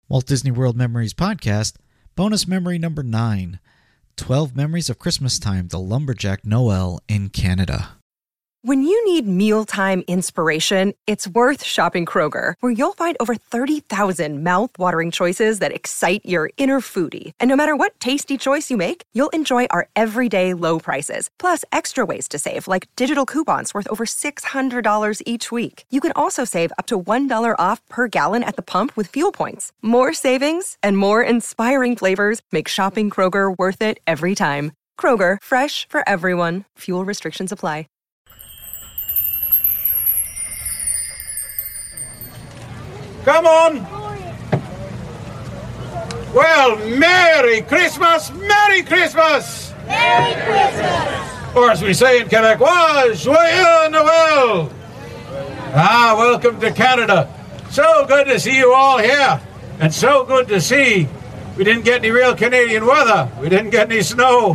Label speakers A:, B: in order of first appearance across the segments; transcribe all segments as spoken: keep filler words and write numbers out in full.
A: Walt Disney World Memories Podcast, bonus memory number nine, twelve Memories of Christmas Time, the Lumberjack Noel in Canada.
B: When you need mealtime inspiration, it's worth shopping Kroger, where you'll find over thirty thousand mouth-watering choices that excite your inner foodie. And no matter what tasty choice you make, you'll enjoy our everyday low prices, plus extra ways to save, like digital coupons worth over six hundred dollars each week. You can also save up to one dollar off per gallon at the pump with fuel points. More savings and more inspiring flavors make shopping Kroger worth it every time. Kroger, fresh for everyone. Fuel restrictions apply.
C: Come on. Well, Merry Christmas, Merry Christmas.
D: Merry Christmas.
C: Or as we say in Quebecois, Joyeux Noël. Ah, welcome to Canada. So good to see you all here. And so good to see we didn't get any real Canadian weather. We didn't get any snow.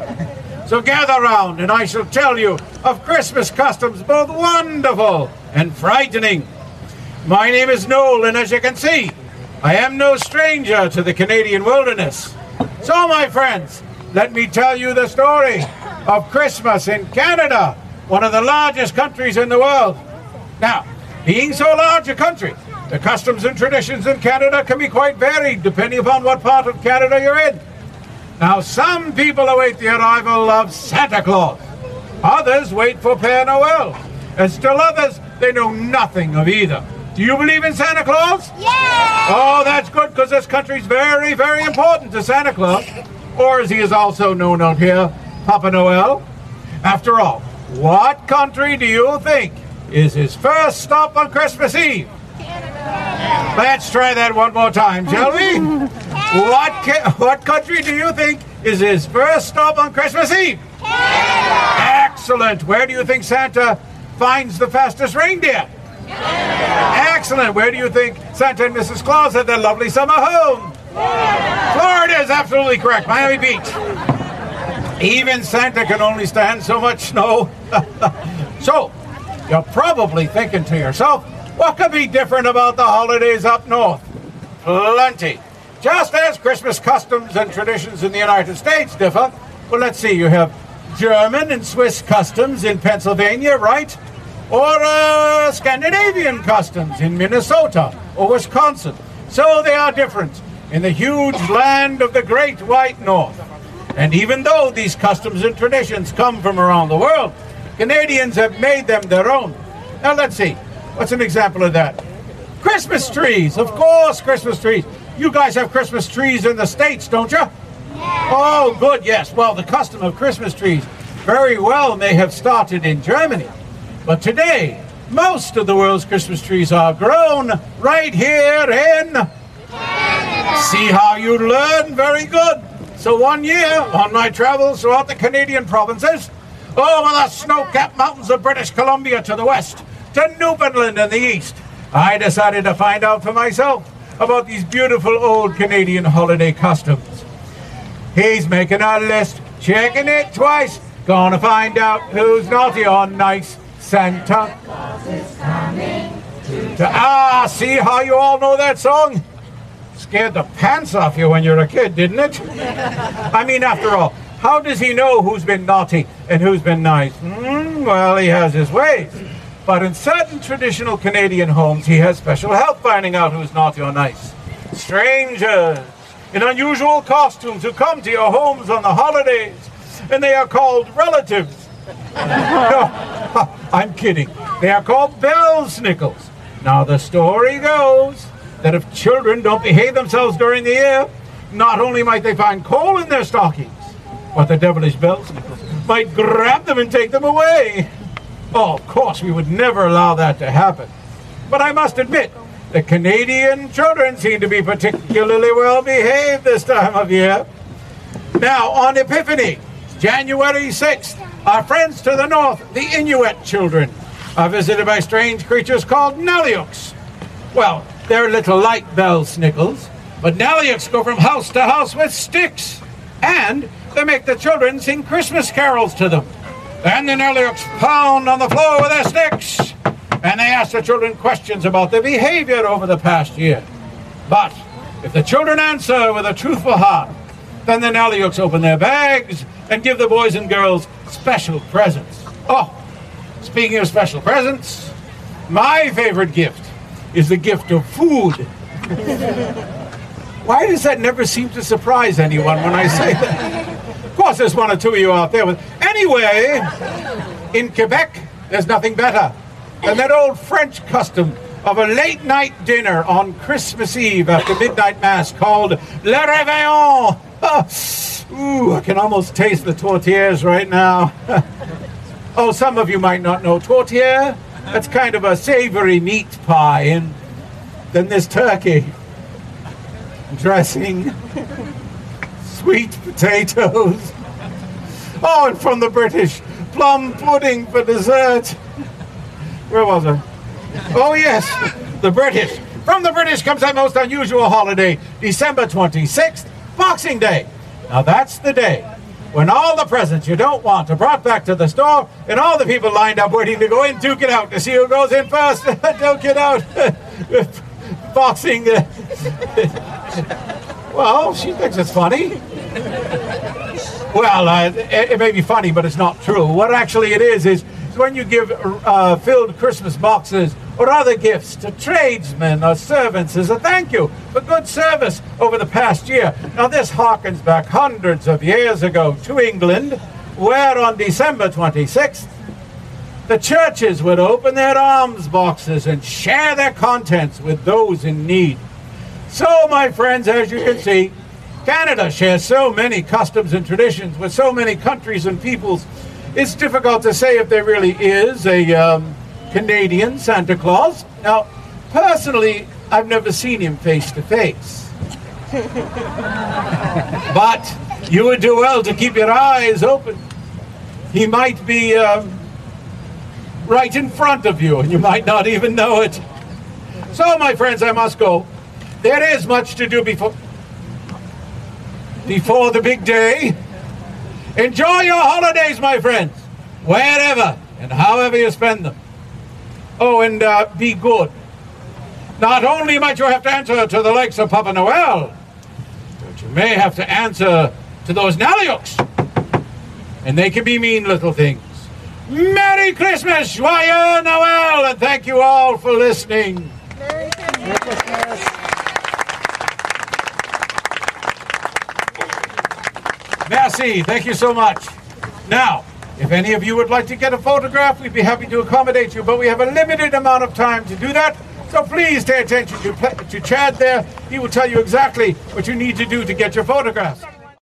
C: So gather round and I shall tell you of Christmas customs both wonderful and frightening. My name is Noel, and as you can see, I am no stranger to the Canadian wilderness. So, my friends, let me tell you the story of Christmas in Canada, one of the largest countries in the world. Now, being so large a country, the customs and traditions in Canada can be quite varied depending upon what part of Canada you're in. Now, some people await the arrival of Santa Claus. Others wait for Père Noël. And still others, they know nothing of either. Do you believe in Santa Claus?
D: Yeah!
C: Oh, that's good, because this country's very, very important to Santa Claus. Or as he is also known out here, Papa Noel. After all, what country do you think is his first stop on Christmas Eve?
D: Canada.
C: Let's try that one more time, shall we? What, ca- what country do you think is his first stop on Christmas Eve?
D: Canada.
C: Excellent. Where do you think Santa finds the fastest reindeer?
D: Canada.
C: Excellent. Where do you think Santa and Missus Claus have their lovely summer home?
D: Florida.
C: Florida is absolutely correct. Miami Beach. Even Santa can only stand so much snow. So, you're probably thinking to yourself, what could be different about the holidays up north? Plenty. Just as Christmas customs and traditions in the United States differ. Well, let's see. You have German and Swiss customs in Pennsylvania, right? Or uh, Scandinavian customs in Minnesota or Wisconsin. So they are different in the huge land of the Great White North. And even though these customs and traditions come from around the world, Canadians have made them their own. Now let's see. What's an example of that? Christmas trees. Of course, Christmas trees. You guys have Christmas trees in the States, don't you?
D: Yeah.
C: Oh, good, yes. Well, the custom of Christmas trees very well may have started in Germany. But today, most of the world's Christmas trees are grown right here in
D: Canada.
C: See how you learn? Very good. So one year, on my travels throughout the Canadian provinces, over the snow-capped mountains of British Columbia to the west, to Newfoundland in the east, I decided to find out for myself about these beautiful old Canadian holiday customs. He's making a list, checking it twice, gonna find out who's naughty or nice. Santa
D: Claus is coming to
C: to, ah, see how you all know that song? Scared the pants off you when you were a kid, didn't it? I mean, after all, how does he know who's been naughty and who's been nice? Mm, well, he has his ways. But in certain traditional Canadian homes, he has special help finding out who's naughty or nice. Strangers in unusual costumes who come to your homes on the holidays, and they are called relatives. No, I'm kidding. They are called bell-snickles. Now, the story goes that if children don't behave themselves during the year, not only might they find coal in their stockings, but the devilish bell-snickles might grab them and take them away. Oh, of course, we would never allow that to happen. But I must admit, the Canadian children seem to be particularly well behaved this time of year. Now, on Epiphany, January sixth, our friends to the north, the Inuit children, are visited by strange creatures called Naliuks. Well, they're little like bell-snickles, but Naliuks go from house to house with sticks, and they make the children sing Christmas carols to them. Then the Naliuks pound on the floor with their sticks, and they ask the children questions about their behavior over the past year. But If the children answer with a truthful heart, then the Nallioks open their bags and give the boys and girls special presents. Oh, speaking of special presents, my favorite gift is the gift of food. Why does that never seem to surprise anyone when I say that? Of course, there's one or two of you out there with... Anyway, in Quebec, there's nothing better than that old French custom of a late-night dinner on Christmas Eve after midnight mass called Le Réveillon. Oh, ooh, I can almost taste the tourtières right now. Oh, some of you might not know tourtière. That's kind of a savory meat pie, and then there's turkey, dressing, sweet potatoes. Oh, and from the British, plum pudding for dessert. Where was I? Oh, yes, the British. From the British comes that most unusual holiday, December twenty-sixth, Boxing Day. Now, that's the day when all the presents you don't want are brought back to the store and all the people lined up waiting to go in, duke it out to see who goes in first. Duke it out. Boxing. Well, she thinks it's funny. Well, uh, it, it may be funny, but it's not true. What actually it is, is when you give uh, filled Christmas boxes or other gifts to tradesmen or servants as a thank you for good service over the past year. Now, this harkens back hundreds of years ago to England, where on December twenty-sixth, the churches would open their alms boxes and share their contents with those in need. So, my friends, as you can see, Canada shares so many customs and traditions with so many countries and peoples. It's difficult to say if there really is a um, Canadian Santa Claus. Now, personally, I've never seen him face to face. But you would do well to keep your eyes open. He might be um, right in front of you, and you might not even know it. So, my friends, I must go. There is much to do before, before the big day. Enjoy your holidays, my friends, wherever and however you spend them. Oh, and uh, be good. Not only might you have to answer to the likes of Papa Noel, but you may have to answer to those Nallioks. And they can be mean little things. Merry Christmas, Joyeux Noel, and thank you all for listening.
D: Merry Christmas.
C: Merci, thank you so much. Now, if any of you would like to get a photograph, we'd be happy to accommodate you, but we have a limited amount of time to do that. So please pay attention to, to Chad there. He will tell you exactly what you need to do to get your photographs.